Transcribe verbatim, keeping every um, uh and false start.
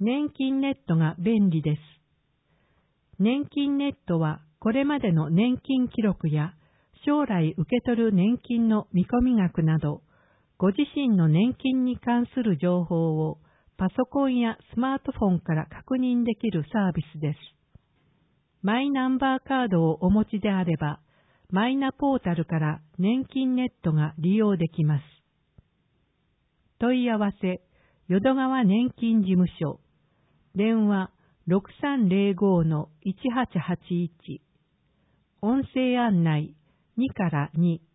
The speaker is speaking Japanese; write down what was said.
年金ネットが便利です。年金ネットはこれまでの年金記録や将来受け取る年金の見込み額など、ご自身の年金に関する情報をパソコンやスマートフォンから確認できるサービスです。マイナンバーカードをお持ちであれば、マイナポータルから年金ネットが利用できます。問い合わせ、淀川年金事務所、電話 ろくさんぜろご のいちはちはちいち、音声案内にからに。